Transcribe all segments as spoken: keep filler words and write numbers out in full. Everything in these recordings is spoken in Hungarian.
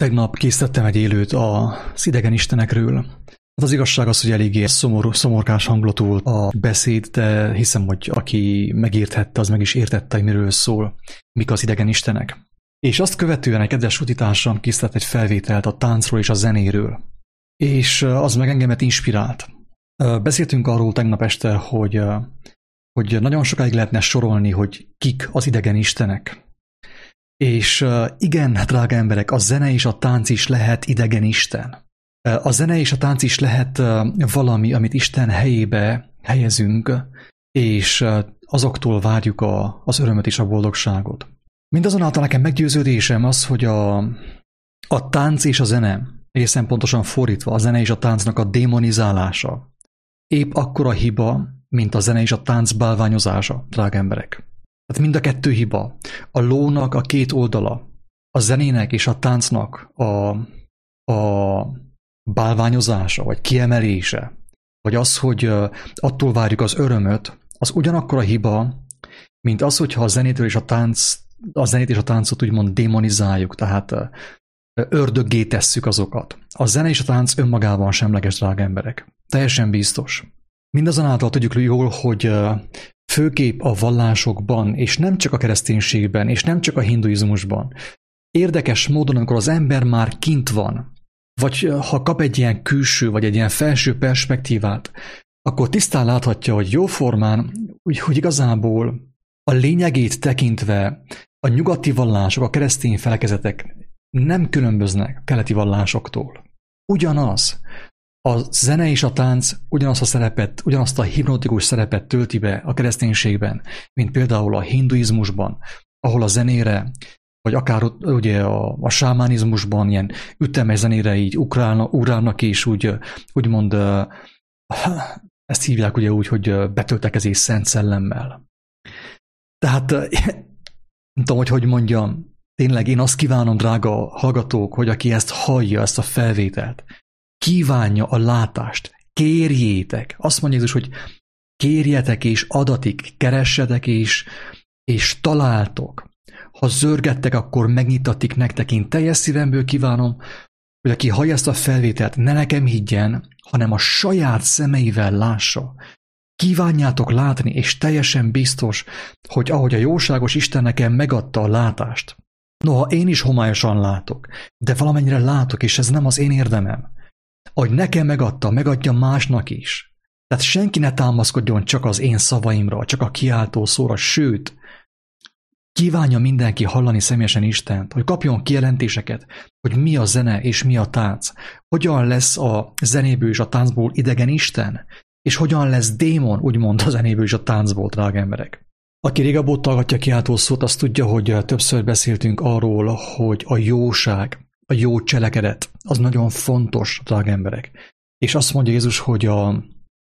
Tegnap készítettem egy élőt az idegen istenekről. Hát az igazság az, hogy eléggé szomorú, szomorkás hangulatú volt a beszéd, de hiszem, hogy aki megérthette, az meg is értette, hogy miről szól, mik az idegen istenek. És azt követően egy kedves utitársam készített egy felvételt a táncról és a zenéről. És az meg engemet inspirált. Beszéltünk arról tegnap este, hogy, hogy nagyon sokáig lehetne sorolni, hogy kik az idegen istenek. És igen, drága emberek, a zene és a tánc is lehet idegen isten. A zene és a tánc is lehet valami, amit Isten helyébe helyezünk, és azoktól várjuk a, az örömöt és a boldogságot. Mindazonáltal nekem meggyőződésem az, hogy a, a tánc és a zene, egészen pontosan fordítva, a zene és a táncnak a démonizálása épp akkora hiba, mint a zene és a tánc bálványozása, drága emberek. Tehát mind a kettő hiba. A lónak a két oldala, a zenének és a táncnak a, a bálványozása, vagy kiemelése, vagy az, hogy attól várjuk az örömöt, az ugyanakkor a hiba, mint az, hogyha a zenétől és a tánc, a zenét és a táncot úgymond démonizáljuk, tehát ördöggé tesszük azokat. A zene és a tánc önmagában semleges, drága emberek. Teljesen biztos. Mindazonáltal tudjuk jól, hogy főképp a vallásokban, és nem csak a kereszténységben, és nem csak a hinduizmusban, érdekes módon, amikor az ember már kint van, vagy ha kap egy ilyen külső, vagy egy ilyen felső perspektívát, akkor tisztán láthatja, hogy jóformán, hogy, hogy igazából a lényegét tekintve a nyugati vallások, a keresztény felekezetek nem különböznek a keleti vallásoktól. Ugyanaz. A zene és a tánc ugyanazt a szerepet, ugyanazt a hipnotikus szerepet tölti be a kereszténységben, mint például a hinduizmusban, ahol a zenére, vagy akár ugye a, a sámánizmusban ilyen ütemes zenére így ugrálnak, ugrálnak és úgy, úgymond ezt hívják ugye úgy, hogy betöltekezés szent szellemmel. Tehát nem tudom, hogy hogy mondjam, tényleg én azt kívánom, drága hallgatók, hogy aki ezt hallja, ezt a felvételt, kívánja a látást, kérjétek. Azt mondja Jézus, hogy kérjetek és adatik, keressetek és, és találtok. Ha zörgettek, akkor megnyitatik nektek. Én teljes szívemből kívánom, hogy aki hallja ezt a felvételt, ne nekem higgyen, hanem a saját szemeivel lássa. Kívánjátok látni, és teljesen biztos, hogy ahogy a jóságos Isten nekem megadta a látást, noha én is homályosan látok, de valamennyire látok, és ez nem az én érdemem. Ahogy nekem megadta, megadja másnak is. Tehát senki ne támaszkodjon csak az én szavaimra, csak a kiáltó szóra, sőt, kívánja mindenki hallani személyesen Istent, hogy kapjon kijelentéseket, hogy mi a zene és mi a tánc, hogyan lesz a zenéből és a táncból idegen Isten, és hogyan lesz démon, úgymond a zenéből és a táncból, drága emberek. Aki régebb óta hallgatja kiáltó szót, azt tudja, hogy többször beszéltünk arról, hogy a jóság, a jó cselekedet, az nagyon fontos, drága emberek. És azt mondja Jézus, hogy, a,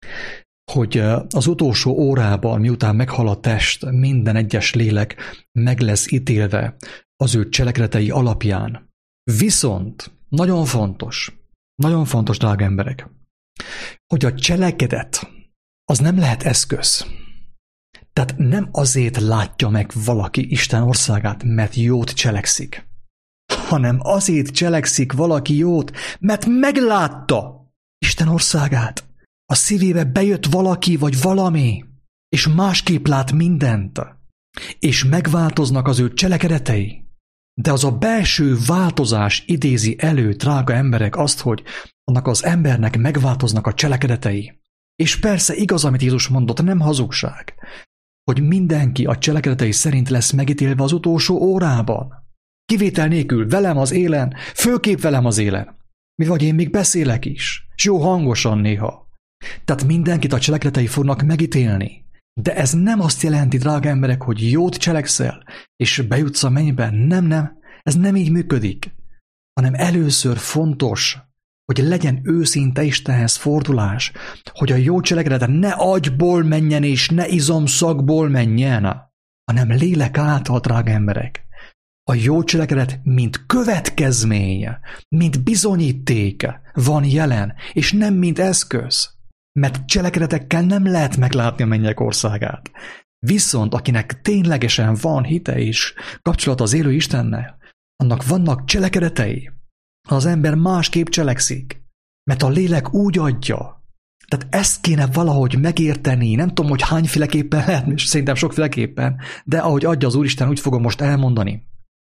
hogy az utolsó órában, miután meghal a test, minden egyes lélek meg lesz ítélve az ő cselekedetei alapján. Viszont nagyon fontos, nagyon fontos, drága emberek, hogy a cselekedet az nem lehet eszköz. Tehát nem azért látja meg valaki Isten országát, mert jót cselekszik, hanem azért cselekszik valaki jót, mert meglátta Isten országát. A szívébe bejött valaki vagy valami, és másképp lát mindent, és megváltoznak az ő cselekedetei. De az a belső változás idézi elő, drága emberek, azt, hogy annak az embernek megváltoznak a cselekedetei. És persze igaz, amit Jézus mondott, nem hazugság, hogy mindenki a cselekedetei szerint lesz megítélve az utolsó órában. Kivétel nélkül, velem az élen, főképp velem az élen. Mi vagy én még beszélek is, és jó hangosan néha. Tehát mindenkit a cselekedetei fognak megítélni. De ez nem azt jelenti, drága emberek, hogy jót cselekszel, és bejutsz a mennybe. Nem, nem, ez nem így működik. Hanem először fontos, hogy legyen őszinte Istenhez fordulás, hogy a jó cselekedet ne agyból menjen, és ne izomszagból menjen, hanem lélek által, drága emberek. A jó cselekedet, mint következmény, mint bizonyíték van jelen, és nem mint eszköz. Mert cselekedetekkel nem lehet meglátni a mennyek országát. Viszont akinek ténylegesen van hite és kapcsolat az élő Istennel, annak vannak cselekedetei, az ember másképp cselekszik, mert a lélek úgy adja. Tehát ezt kéne valahogy megérteni, nem tudom, hogy hányféleképpen lehet, és szerintem sokféleképpen, de ahogy adja az Úristen, úgy fogom most elmondani,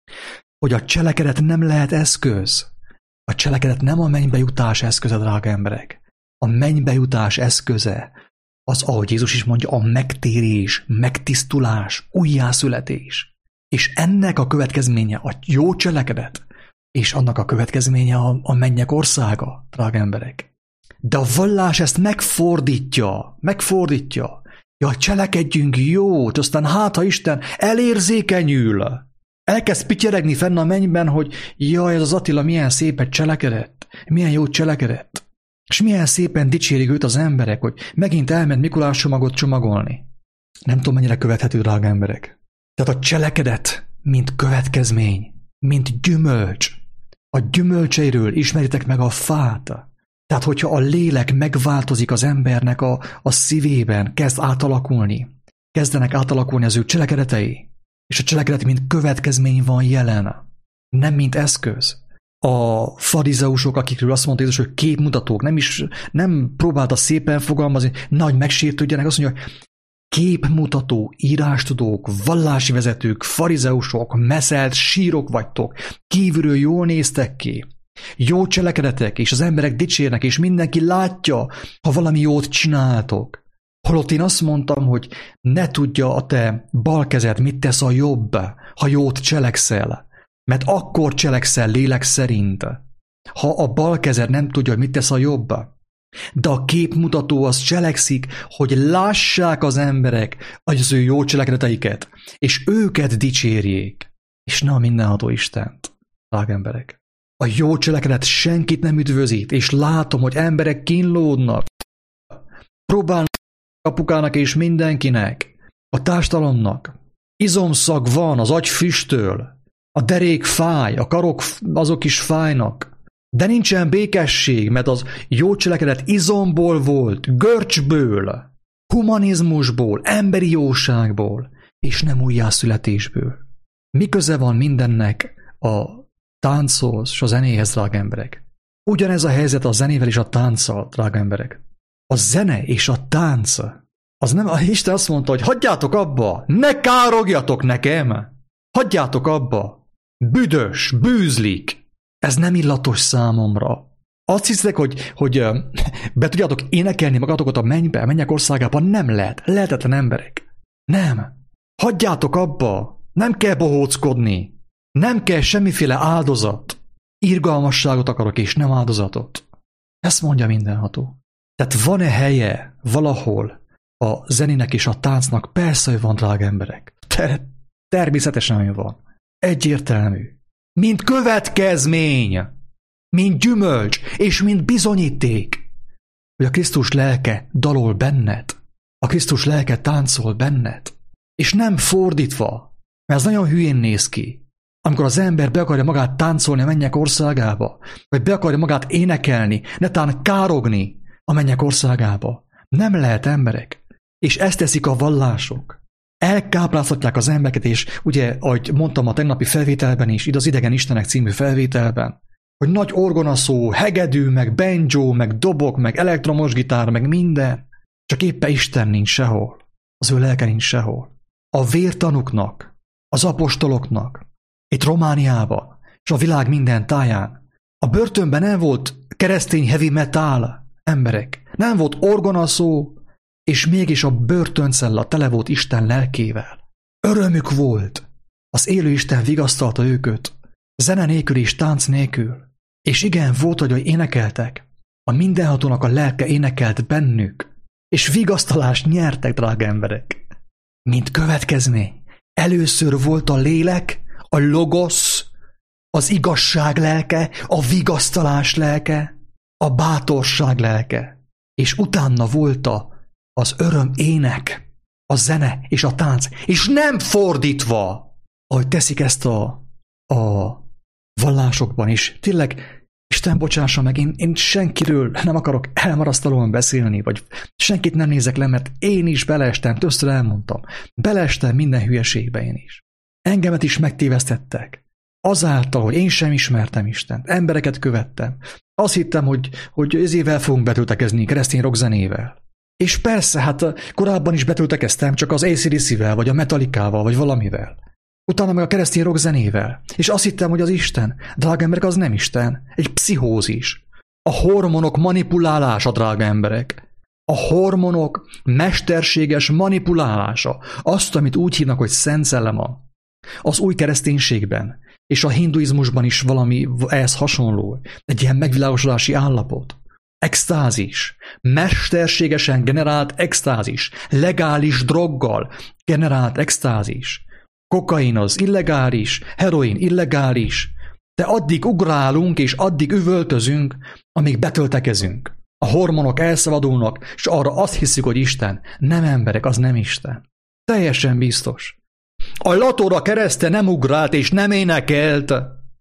hogy a cselekedet nem lehet eszköz. A cselekedet nem a mennybe jutás eszköze, drága emberek. A mennybe jutás eszköze az, ahogy Jézus is mondja, a megtérés, megtisztulás, újjászületés. És ennek a következménye a jó cselekedet, és annak a következménye a, a mennyek országa, drága emberek. De a vallás ezt megfordítja, megfordítja. Ja, cselekedjünk jót, aztán hát, ha Isten elérzékenyül, elkezd pityeregni fenn a mennyben, hogy jaj, ez az Attila milyen szépet cselekedett, milyen jót cselekedett, és milyen szépen dicsérik őt az emberek, hogy megint elment Mikulás csomagot csomagolni. Nem tudom, mennyire követhető, drága emberek. Tehát a cselekedet, mint következmény, mint gyümölcs. A gyümölcseiről ismeritek meg a fát. Tehát, hogyha a lélek megváltozik az embernek a, a szívében, kezd átalakulni, kezdenek átalakulni az ő cselekedetei, és a cselekedet, mint következmény van jelen, nem mint eszköz. A farizeusok, akikről azt mondta Jézus, hogy képmutatók, nem is nem próbálta szépen fogalmazni, nagy megsértődjenek, azt mondja, hogy képmutató, írástudók, vallási vezetők, farizeusok, meszelt sírok vagytok, kívülről jól néztek ki, jó cselekedetek, és az emberek dicsérnek, és mindenki látja, ha valami jót csináltok. Holott én azt mondtam, hogy ne tudja a te bal kezed, mit tesz a jobb, ha jót cselekszel. Mert akkor cselekszel lélek szerint, ha a bal kezed nem tudja, hogy mit tesz a jobb. De a képmutató az cselekszik, hogy lássák az emberek az ő jó cselekedeteiket, és őket dicsérjék, és ne a mindenható Istent, drága emberek. A jó cselekedet senkit nem üdvözít, és látom, hogy emberek kínlódnak, próbálnak apukának és mindenkinek, a társadalomnak. Izomszag van, az agy füstöl, a derék fáj, a karok azok is fájnak, de nincsen békesség, mert az jó cselekedet izomból volt, görcsből, humanizmusból, emberi jóságból, és nem újjászületésből. Mi köze van mindennek a tánchoz és a zenéhez, drága emberek? Ugyanez a helyzet a zenével és a tánccal, drága emberek. A zene és a tánc, az nem, Isten azt mondta, hogy hagyjátok abba, ne károgjatok nekem, hagyjátok abba, büdös, bűzlik, ez nem illatos számomra. Azt hiszitek, hogy, hogy be tudjátok énekelni magatokat a mennybe, a mennyek országában? Nem lehet, lehetetlen emberek. Nem, hagyjátok abba, nem kell bohóckodni, nem kell semmiféle áldozat. Irgalmasságot akarok, és nem áldozatot. Ezt mondja mindenható. Tehát van-e helye valahol a zenének és a táncnak? Persze, hogy van, drága emberek. Ter- természetesen, hogy van. Egyértelmű. Mint következmény, mint gyümölcs, és mint bizonyíték, hogy a Krisztus lelke dalol benned, a Krisztus lelke táncol benned, és nem fordítva, mert ez nagyon hülyén néz ki. Amikor az ember be akarja magát táncolni a mennyek országába, vagy be akarja magát énekelni, netán károgni a mennyek országába. Nem lehet, emberek. És ezt teszik a vallások. Elkápráztatják az embereket, és ugye, ahogy mondtam a tegnapi felvételben is, itt az Idegen Istenek című felvételben, hogy nagy orgonaszó, hegedű, meg banjo, meg dobok, meg elektromos gitár, meg minden, csak éppen Isten nincs sehol. Az ő lelke nincs sehol. A vértanuknak, az apostoloknak, itt Romániában, és a világ minden táján, a börtönben nem volt keresztény heavy metal, emberek, nem volt orgonaszó, és mégis a börtöncella tele volt Isten lelkével. Örömük volt. Az élő Isten vigasztalta őket, zene nélkül és tánc nélkül. És igen, volt, hogy énekeltek. A mindenhatónak a lelke énekelt bennük, és vigasztalást nyertek, drága emberek. Mint következmény, először volt a lélek, a logosz, az igazság lelke, a vigasztalás lelke, a bátorság lelke, és utána volt a az öröm ének, a zene és a tánc, és nem fordítva, ahogy teszik ezt a, a vallásokban is. Tényleg, Isten bocsássa meg, én, én senkiről nem akarok elmarasztalóan beszélni, vagy senkit nem nézek le, mert én is beleestem, többször elmondtam. Beleestem minden hülyeségbe én is. Engemet is megtévesztettek. Azáltal, hogy én sem ismertem Istent, embereket követtem. Azt hittem, hogy, hogy ezével fogunk betöltekezni keresztény rockzenével. És persze, hát korábban is betöltekeztem, csak az á cé dé cé-vel, vagy a Metallicával, vagy valamivel. Utána meg a keresztény rockzenével. És azt hittem, hogy az Isten. Drága emberek, az nem Isten. Egy pszichózis. A hormonok manipulálása, drága emberek. A hormonok mesterséges manipulálása. Azt, amit úgy hívnak, hogy Szent Szellem van. Az új kereszténységben és a hinduizmusban is valami ehhez hasonló. Egy ilyen megvilágosodási állapot. Extázis. Mesterségesen generált extázis. Legális droggal generált extázis. Kokain az illegális, heroin illegális, de addig ugrálunk és addig üvöltözünk, amíg betöltekezünk. A hormonok elszabadulnak, és arra azt hiszük, hogy Isten. Nem emberek, az nem Isten. Teljesen biztos. A latóra kereszte nem ugrált és nem énekelt,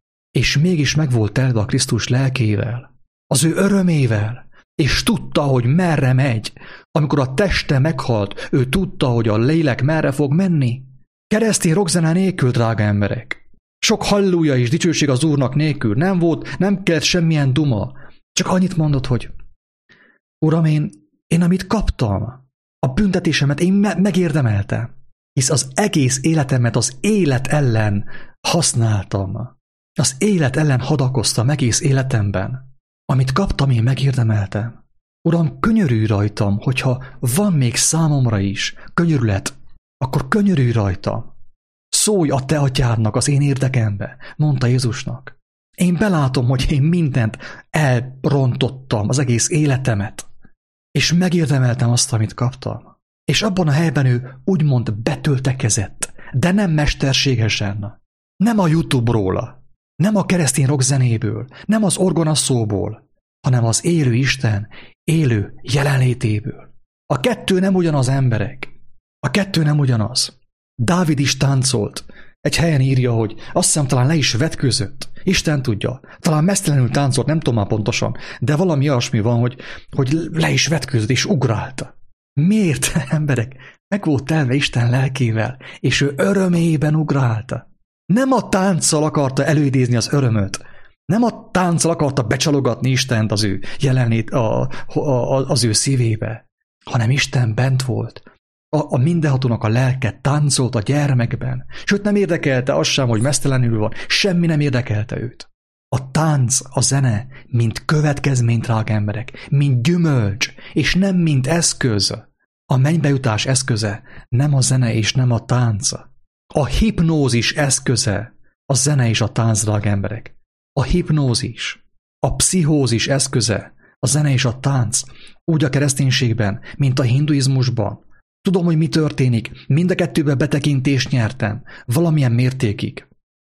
és mégis meg volt telve a Krisztus lelkével, az ő örömével, és tudta, hogy merre megy. Amikor a teste meghalt, ő tudta, hogy a lélek merre fog menni. Keresztény rockzene nélkül, drága emberek. Sok halleluja és dicsőség az Úrnak nélkül. Nem volt, nem kellett semmilyen duma. Csak annyit mondott, hogy Uram, én, én amit kaptam, a büntetésemet én me- megérdemeltem. Hisz az egész életemet az élet ellen használtam. Az élet ellen hadakoztam egész életemben. Amit kaptam, én megérdemeltem. Uram, könyörülj rajtam, hogyha van még számomra is könyörület, akkor könyörülj rajtam. Szólj a te atyádnak az én érdekembe, mondta Jézusnak. Én belátom, hogy én mindent elrontottam, az egész életemet, és megérdemeltem azt, amit kaptam. És abban a helyben ő úgymond betöltekezett, de nem mesterségesen. Nem a YouTube-ról, nem a keresztény rockzenéből, nem az orgonaszóból, hanem az élő Isten élő jelenlétéből. A kettő nem ugyanaz, emberek. A kettő nem ugyanaz. Dávid is táncolt. Egy helyen írja, hogy azt hiszem talán le is vetkőzött. Isten tudja. Talán mesztelenül táncolt, nem tudom már pontosan, de valami olyasmi van, hogy, hogy le is vetkőzött és ugrált. Miért, emberek? Meg volt telve Isten lelkével, és ő örömében ugrálta. Nem a tánccal akarta előidézni az örömöt, nem a tánccal akarta becsalogatni Istent az ő jelenlét, a, a, a, az ő szívébe, hanem Isten bent volt. A, a mindenhatónak a lelke táncolt a gyermekben, sőt nem érdekelte az sem, hogy mesztelenül van, semmi nem érdekelte őt. A tánc, a zene, mint következmény, drága emberek, mint gyümölcs, és nem mint eszköz. A mennybe-jutás eszköze nem a zene és nem a tánc. A hipnózis eszköze a zene és a tánc, drága emberek. A hipnózis, a pszichózis eszköze a zene és a tánc, úgy a kereszténységben, mint a hinduizmusban. Tudom, hogy mi történik, mind a kettőbe betekintést nyertem, valamilyen mértékig.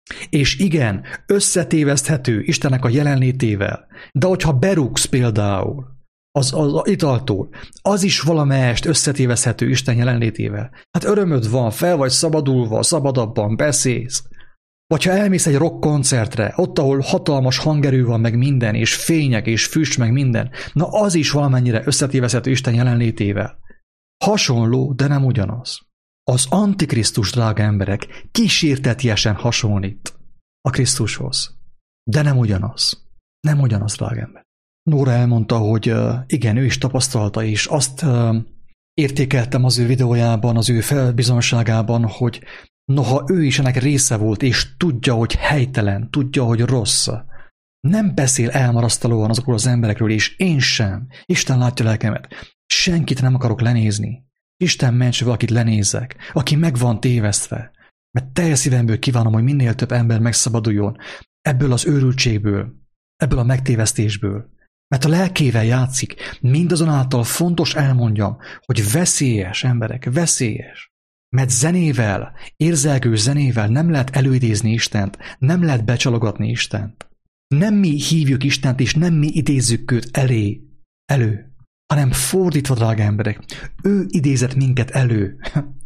És igen, összetéveszthető Istennek a jelenlétével, de hogyha berúgsz például az, az, az italtól, az is valamelyest összetéveszthető Isten jelenlétével. Hát örömöd van, fel vagy szabadulva, szabadabban beszélsz. Vagy ha elmész egy rock koncertre, ott, ahol hatalmas hangerő van, meg minden, és fények, és füst, meg minden, na az is valamennyire összetéveszthető Isten jelenlétével. Hasonló, de nem ugyanaz. Az Antikrisztus, drága emberek, kísértetiesen hasonlít a Krisztushoz. De nem ugyanaz. Nem ugyanaz, drága ember. Nóra elmondta, hogy igen, ő is tapasztalta, és azt értékeltem az ő videójában, az ő felbizonyosságában, hogy noha ő is ennek része volt, és tudja, hogy helytelen, tudja, hogy rossz, nem beszél elmarasztalóan azokról az emberekről, és én sem. Isten látja lelkemet. Senkit nem akarok lenézni. Isten ments, valakit lenézzek, aki meg van tévesztve. Mert teljes szívemből kívánom, hogy minél több ember megszabaduljon ebből az őrültségből, ebből a megtévesztésből. Mert a lelkével játszik, mindazonáltal fontos elmondjam, hogy veszélyes, emberek, veszélyes. Mert zenével, érzelgő zenével nem lehet előidézni Istent, nem lehet becsalogatni Istent. Nem mi hívjuk Istent, és nem mi idézzük őt elé, elő, hanem fordítva, drága emberek. Ő idézett minket elő.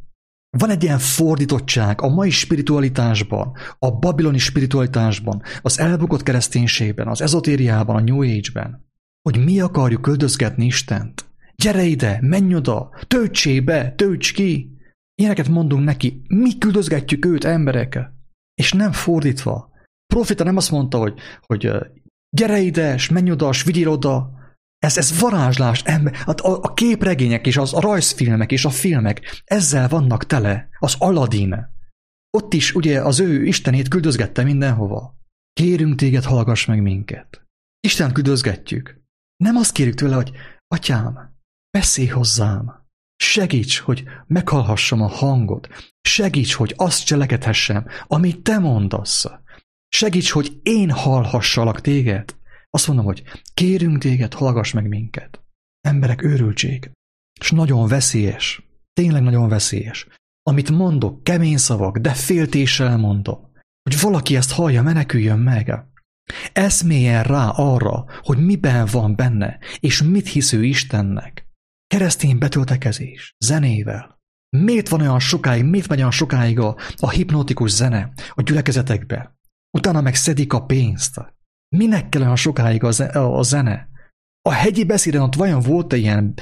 Van egy ilyen fordítottság a mai spiritualitásban, a babiloni spiritualitásban, az elbukott kereszténységben, az ezotériában, a New Age-ben, hogy mi akarjuk öldözgetni Istent. Gyere ide, menj oda, töltsé be, tölts ki. Ilyeneket mondunk neki, mi küldözgetjük őt, emberek. És nem fordítva. Profita nem azt mondta, hogy, hogy gyere ide, s menj oda, s vigyél oda. Ez, ez varázslás, a, a képregények és az, a rajzfilmek és a filmek ezzel vannak tele. Az Aladdin. Ott is ugye az ő istenét küldözgette mindenhova. Kérünk téged, hallgass meg minket. Istent küldözgetjük. Nem azt kérjük tőle, hogy atyám, beszélj hozzám. Segíts, hogy meghallhassam a hangod. Segíts, hogy azt cselekedhessem, amit te mondasz. Segíts, hogy én hallhassalak téged. Azt mondom, hogy kérünk téged, hallgass meg minket. Emberek, őrültség. És nagyon veszélyes. Tényleg nagyon veszélyes. Amit mondok, kemény szavak, de féltéssel mondom. Hogy valaki ezt hallja, meneküljön meg. Eszméljen rá arra, hogy miben van benne, és mit hisz ő Istennek. Keresztény betöltekezés, zenével. Miért van olyan sokáig, miért megy olyan sokáig a, a hipnotikus zene a gyülekezetekbe? Utána meg szedik a pénzt. Minek kell olyan sokáig a, a zene? A hegyi beszéden ott vajon volt-e ilyen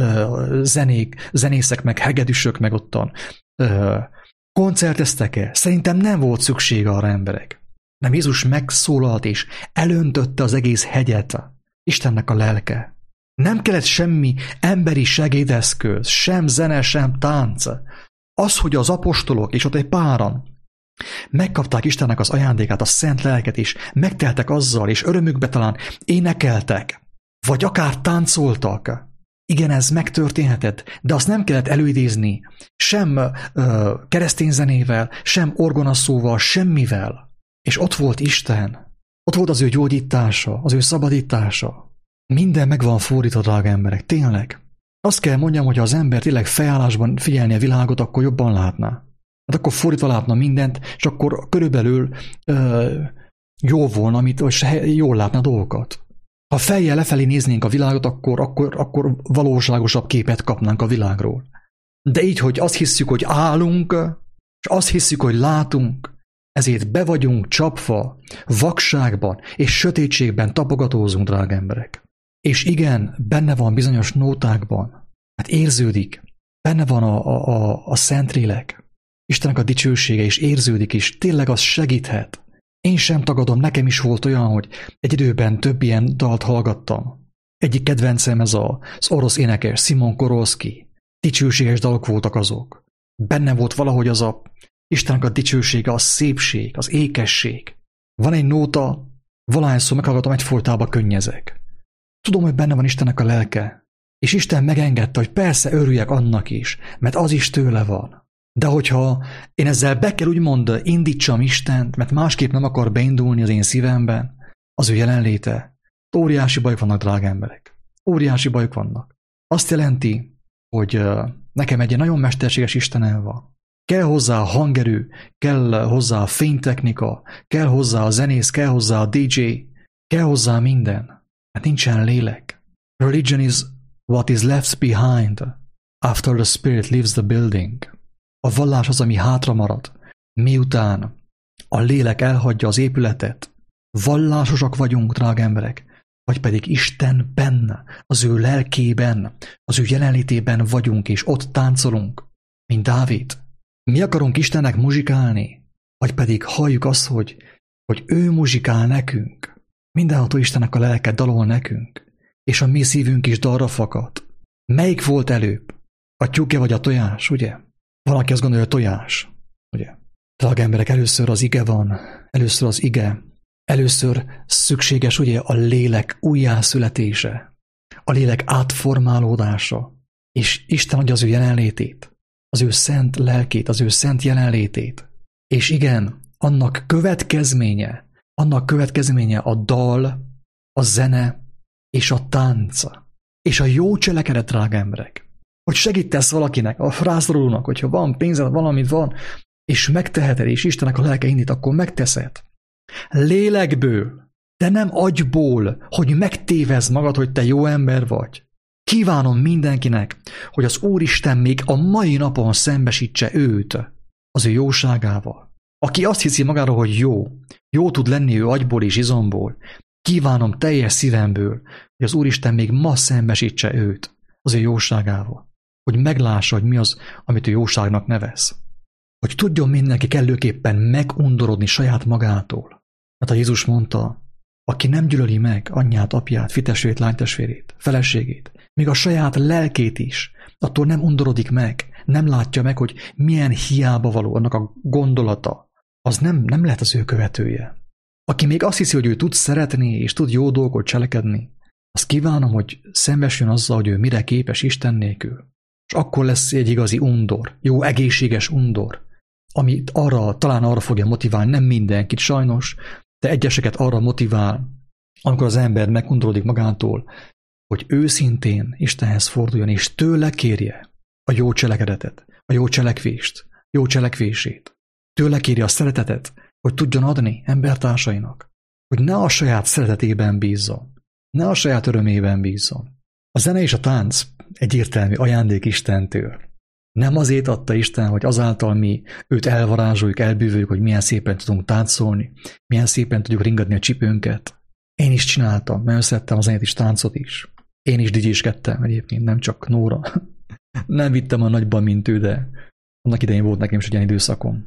ö, zenék, zenészek, meg hegedűsök, meg ottan ö, koncerteztek-e? Szerintem nem volt szükség arra, emberek. Nem, Jézus megszólalt és elöntötte az egész hegyet. Istennek a lelke. Nem kellett semmi emberi segédeszköz, sem zene, sem tánc. Az, hogy az apostolok és ott egy páran megkapták Istennek az ajándékát, a szent lelket, és megteltek azzal, és örömükbe talán énekeltek, vagy akár táncoltak. Igen, ez megtörténhetett, de azt nem kellett előidézni sem ö, keresztény zenével, sem orgonaszóval, semmivel. És ott volt Isten, ott volt az ő gyógyítása, az ő szabadítása. Minden meg van fordítva, drága emberek, tényleg. Azt kell mondjam, hogy ha az ember tényleg felállásban figyelni a világot, akkor jobban látná. Hát akkor fordítva látna mindent, és akkor körülbelül ö, jó volna, amit, hogy jól látna dolgokat. Ha fejjel lefelé néznénk a világot, akkor, akkor, akkor valóságosabb képet kapnánk a világról. De így, hogy azt hiszük, hogy állunk, és azt hiszük, hogy látunk, ezért be vagyunk csapva, vakságban és sötétségben tapogatózunk, drága emberek. És igen, benne van bizonyos nótákban, hát érződik, benne van a, a, a, a Szentlélek, Istennek a dicsősége, és érződik is, tényleg az segíthet. Én sem tagadom, nekem is volt olyan, hogy egy időben több ilyen dalt hallgattam. Egyik kedvencem ez a, az orosz énekes, Simon Korolszki. Dicsőséges dalok voltak azok. Benne volt valahogy az a Istennek a dicsősége, a szépség, az ékesség. Van egy nóta, valahányszor meghallgatom, egyfolytában könnyezek. Tudom, hogy benne van Istennek a lelke, és Isten megengedte, hogy persze örüljek annak is, mert az is tőle van. De hogyha én ezzel be kell úgymond indítsam Istent, mert másképp nem akar beindulni az én szívemben, az ő jelenléte, óriási bajok vannak, drága emberek. Óriási bajok vannak. Azt jelenti, hogy nekem egy nagyon mesterséges Istenem van. Kell hozzá a hangerő, kell hozzá a fénytechnika, kell hozzá a zenész, kell hozzá a dé dzsé, kell hozzá minden. Hát nincsen lélek. Religion is what is left behind after the spirit leaves the building. A vallás az, ami hátra marad, miután a lélek elhagyja az épületet. Vallásosak vagyunk, drága emberek, vagy pedig Istenben, az ő lelkében, az ő jelenlétében vagyunk, és ott táncolunk, mint Dávid. Mi akarunk Istennek muzsikálni, vagy pedig halljuk azt, hogy, hogy ő muzsikál nekünk. Mindenható Istennek a lelke dalol nekünk, és a mi szívünk is dalra fakad. Melyik volt előbb? A tyúke vagy a tojás, ugye? Valaki azt gondolja, hogy tojás, ugye? Drága emberek, először az ige van, először az ige, először szükséges, ugye, a lélek újjászületése, a lélek átformálódása, és Isten adja az ő jelenlétét, az ő szent lelkét, az ő szent jelenlétét. És igen, annak következménye, annak következménye a dal, a zene és a tánc, és a jó cselekedet, drága emberek. Hogy segítesz valakinek, a rászorulónak, hogyha van pénzed, valamit van, és megteheted, és Istennek a lelke indít, akkor megteszed. Lélekből, de nem agyból, hogy megtévezd magad, hogy te jó ember vagy. Kívánom mindenkinek, hogy az Úristen még a mai napon szembesítse őt az ő jóságával. Aki azt hiszi magáról, hogy jó, jó tud lenni ő agyból és izomból, kívánom teljes szívemből, hogy az Úristen még ma szembesítse őt az ő jóságával. Hogy meglássa, hogy mi az, amit ő jóságnak nevez. Hogy tudjon mindenki kellőképpen megundorodni saját magától. Mert a Jézus mondta, aki nem gyűlöli meg anyját, apját, fitestvérét, lánytestvérét, feleségét, még a saját lelkét is, attól nem undorodik meg, nem látja meg, hogy milyen hiába való annak a gondolata, az nem, nem lehet az ő követője. Aki még azt hiszi, hogy ő tud szeretni és tud jó dolgot cselekedni, azt kívánom, hogy szembesüljön azzal, hogy ő mire képes Isten nélkül. És akkor lesz egy igazi undor, jó egészséges undor, amit arra, talán arra fogja motiválni, nem mindenkit sajnos, de egyeseket arra motivál, amikor az ember megundorodik magától, hogy őszintén Istenhez forduljon, és tőle kérje a jó cselekedetet, a jó cselekvést, jó cselekvését. Tőle kérje a szeretetet, hogy tudjon adni embertársainak, hogy ne a saját szeretetében bízzon, ne a saját örömében bízzon. A zene és a tánc egyértelmű ajándék Istentől. Nem azért adta Isten, hogy azáltal mi őt elvarázsoljuk, elbűvöljük, hogy milyen szépen tudunk táncolni, milyen szépen tudjuk ringatni a csipőnket. Én is csináltam, nagyon szerettem a zenét is, táncot is. Én is digyéskedtem egyébként, nem csak Nóra. Nem vittem a nagyban, mint ő, de annak idején volt nekem is egy ilyen időszakom.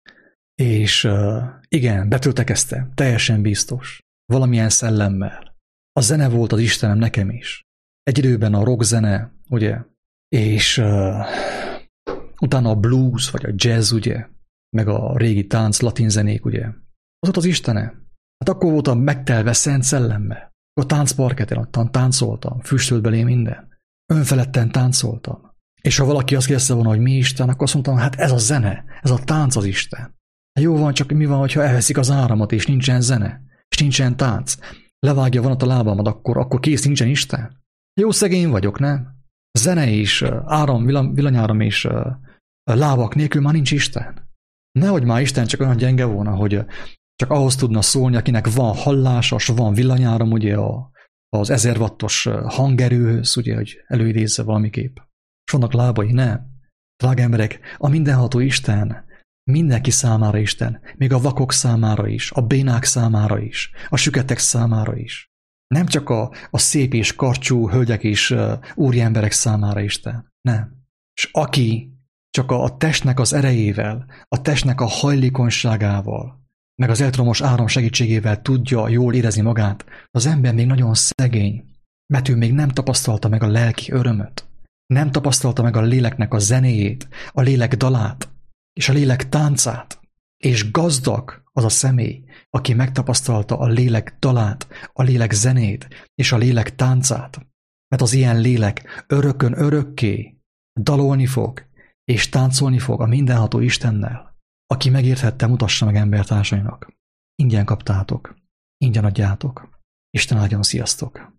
És uh, igen, betöltekeztem, teljesen biztos, valamilyen szellemmel. A zene volt az Istenem nekem is. Egy időben a rock zene, ugye, és uh, utána a blues, vagy a jazz, ugye, meg a régi tánc, latin zenék, ugye. Az ott az Istene. Hát akkor voltam megtelve szent szellemmel. A táncparketen ottan táncoltam, füstölt belé minden. Önfeledten táncoltam. És ha valaki azt kérdezte volna, hogy mi Isten, akkor azt mondtam, hát ez a zene, ez a tánc az Isten. Hát jó van, csak mi van, hogyha elveszik az áramot, és nincsen zene, és nincsen tánc. Levágja vonat a lábamat, akkor, akkor kész, nincsen Isten. Jó szegény vagyok, nem? Zene és áram, villanyáram és lábak nélkül már nincs Isten. Nehogy már Isten csak olyan gyenge volna, hogy csak ahhoz tudna szólni, akinek van hallásos, van villanyáram, ugye a, az ezer wattos hangerőhöz, ugye, hogy előidézze valamiképp. És vannak lábai, nem. Drága emberek, a mindenható Isten mindenki számára Isten, még a vakok számára is, a bénák számára is, a süketek számára is. Nem csak a, a szép és karcsú hölgyek és uh, úriemberek számára Isten, nem. És aki csak a, a testnek az erejével, a testnek a hajlékonyságával, meg az elektromos áram segítségével tudja jól érezni magát, az ember még nagyon szegény, mert ő még nem tapasztalta meg a lelki örömöt, nem tapasztalta meg a léleknek a zenéjét, a lélek dalát, és a lélek táncát, és gazdag az a személy, aki megtapasztalta a lélek dalát, a lélek zenét, és a lélek táncát. Mert az ilyen lélek örökön örökké dalolni fog, és táncolni fog a mindenható Istennel, aki megérthette, mutassa meg embertársainak. Ingyen kaptátok, ingyen adjátok. Isten áldjon, sziasztok!